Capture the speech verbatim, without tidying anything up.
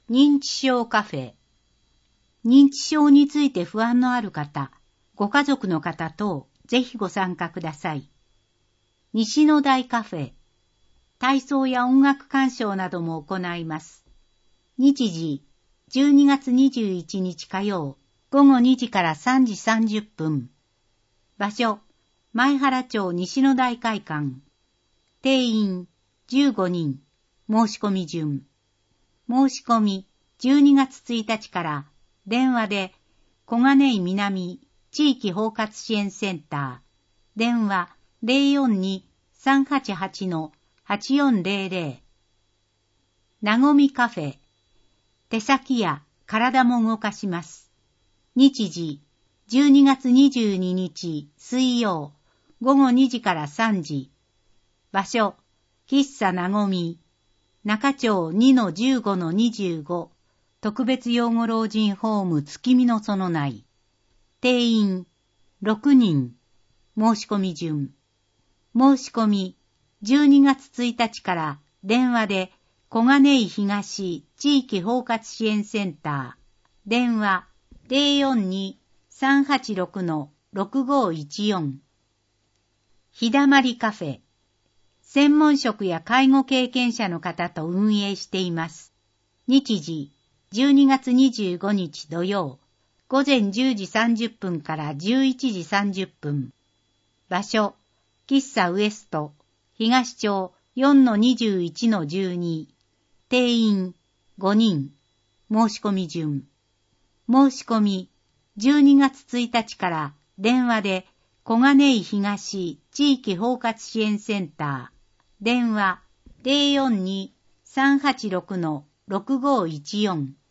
認知症カフェ。認知症について不安のある方、ご家族の方等、ぜひご参加ください。西の台カフェ。体操や音楽鑑賞なども行います。日時、じゅうにがつにじゅういちにち火曜、ごごにじからさんじさんじゅっぷん。場所、前原町西の台会館。定員、じゅうごにん。申し込み順。申し込み、じゅうにがつついたちから電話で小金井南地域包括支援センター、電話 ゼロよんに さんはちはち はちよんゼロゼロ。なごみカフェ。手先や体も動かします。日時、じゅうにがつにじゅうににち水曜、ごごにじからさんじ。場所、喫茶なごみ。中町 にのじゅうごのにじゅうご 特別養護老人ホーム月見の園内。定員ろくにん。申し込み順。申し込みじゅうにがつついたちから電話で小金井東地域包括支援センター、電話 ゼロよんに さんはちろく ろくごいちよん。日だまりカフェ。専門職や介護経験者の方と運営しています。日時、じゅうにがつにじゅうごにち土曜、ごぜんじゅうじさんじゅっぷんからじゅういちじさんじゅっぷん。場所、喫茶ウエスト、東町 よんのにじゅういちのじゅうに。定員ごにん。申し込み順。申し込み、じゅうにがつついたちから電話で小金井東地域包括支援センター、電話 ゼロよんに さんはちろく ろくごいちよん。